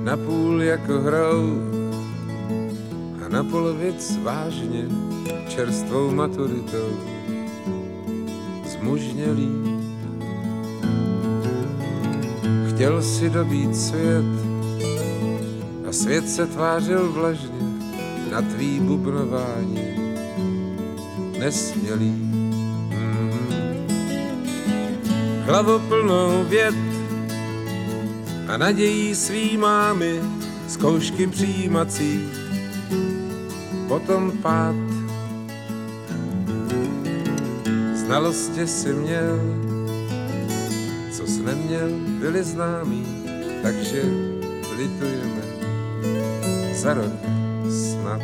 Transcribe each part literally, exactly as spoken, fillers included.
napůl jako hrou a na polovic vážně čerstvou maturitou zmužnělý. Chtěl si dobít svět a svět se tvářil vlažně na tvý bubnování nesmělý. Mm-hmm. Hlavu plnou věd a nadějí svý mámy, zkoušky přijímací, potom pád. Znalosti si měl, co jsi neměl, byli známí, takže litujeme za rok snad.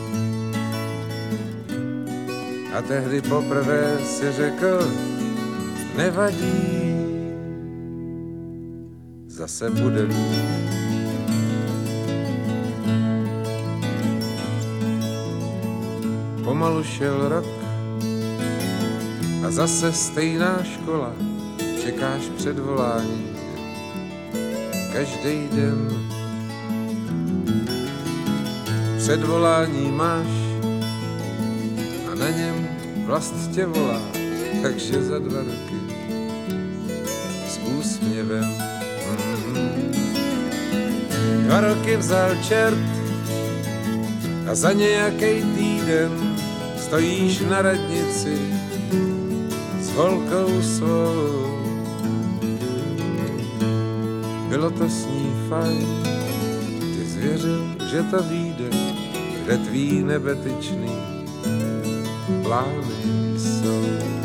A tehdy poprvé si řekl, nevadí, zase bude líp. Pomalu šel rok a zase stejná škola, čekáš předvolání každý den. Předvolání máš a na něm vlast tě volá, takže za dva roky s úsměvem. Mm-hmm. Dva roky vzal čert a za nějakej týden stojíš na radnici s holkou svou. Bylo to s ní fajn, ty zvěřil, že to vyjde, kde tvý nebetyčný plány jsou.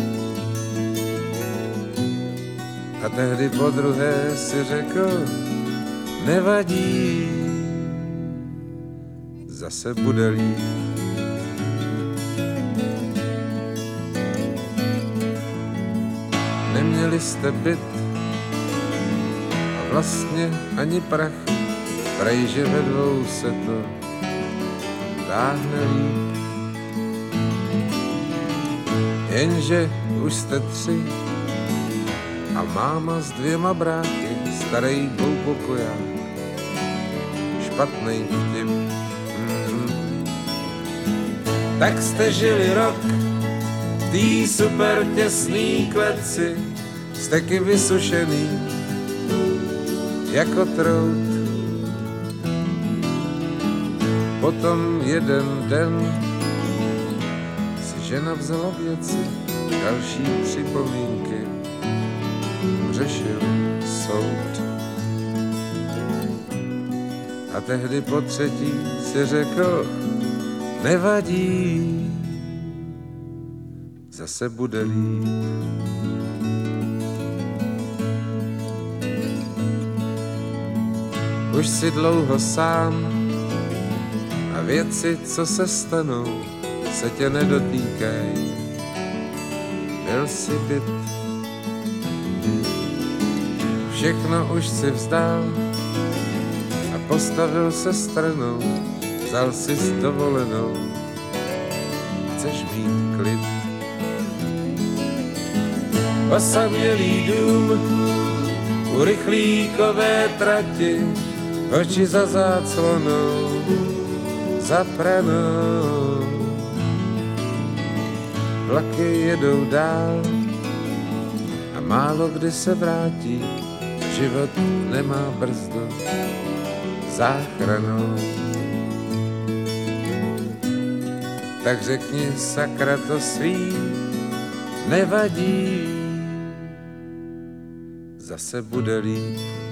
A tehdy podruhé si řekl, nevadí, zase bude líp. Neměli jste byt a vlastně ani prach, prej, že ve dvou se to táhne líp. Jenže už jste tři a máma s dvěma bráky, starej dvoupokoják, špatnej vtip. Mm-hmm. Tak jste žili rok v tý super těsný kleci, steky vysušený jako trout. Potom jeden den si žena vzala věci, další připomínky řešil soud. A tehdy po třetí si řekl, nevadí, zase bude líp. Už si dlouho sám a věci, co se stanou, se tě nedotýkaj. Byl si byt, všechno už si vzdal a postavil se stranou, vzal si s dovolenou, chceš mít klid. Osamělý dům u rychlíkové trati, oči za záclonou, za pranou. Vlaky jedou dál a málo kdy se vrátí, život nemá brzdu záchranou. Tak řekni, sakra, to svý nevadí, zase bude líp.